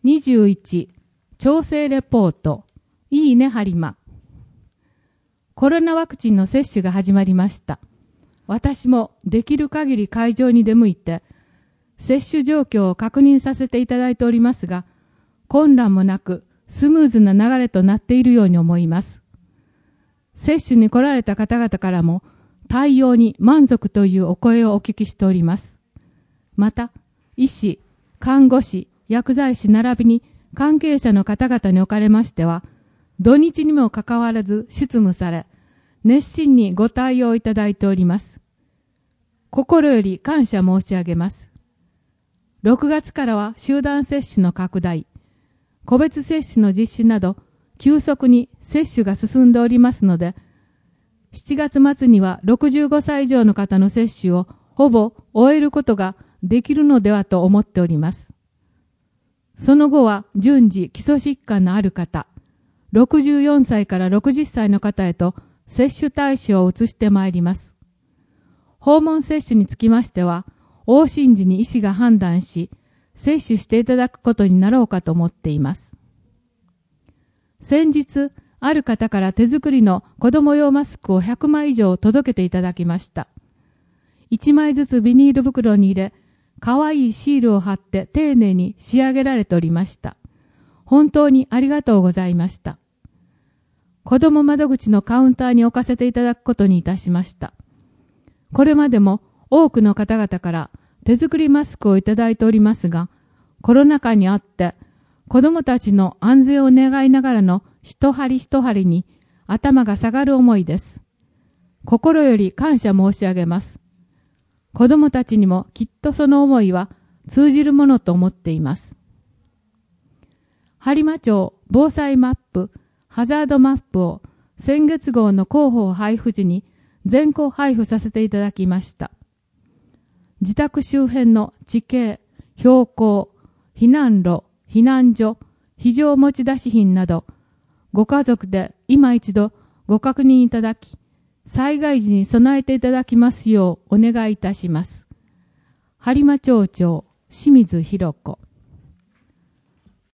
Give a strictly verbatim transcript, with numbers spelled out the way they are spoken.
にじゅういち調整レポート。いいねはりま。コロナワクチンの接種が始まりました。私もできる限り会場に出向いて接種状況を確認させていただいておりますが、混乱もなくスムーズな流れとなっているように思います。接種に来られた方々からも対応に満足というお声をお聞きしております。また、医師、看護師、薬剤師並びに関係者の方々におかれましては、土日にもかかわらず出務され、熱心にご対応いただいております。心より感謝申し上げます。ろくがつからは集団接種の拡大、個別接種の実施など、急速に接種が進んでおりますので、しちがつ末にはろくじゅうごさい以上の方の接種をほぼ終えることができるのではと思っております。その後は順次基礎疾患のある方、ろくじゅうよんさいからろくじゅっさいの方へと接種対象を移してまいります。訪問接種につきましては、往診時に医師が判断し、接種していただくことになろうかと思っています。先日、ある方から手作りの子供用マスクをひゃくまい以上届けていただきました。いちまいずつビニール袋に入れ、かわいいシールを貼って丁寧に仕上げられておりました。本当にありがとうございました。子供窓口のカウンターに置かせていただくことにいたしました。これまでも多くの方々から手作りマスクをいただいておりますが、コロナ禍にあって子供たちの安全を願いながらの一針一針に頭が下がる思いです。心より感謝申し上げます。子供たちにもきっとその思いは通じるものと思っています。播磨町防災マップ、ハザードマップを先月号の広報配布時に全校配布させていただきました。自宅周辺の地形、標高、避難路、避難所、非常持ち出し品など、ご家族で今一度ご確認いただき、災害時に備えていただきますようお願いいたします。播磨町長清水弘子。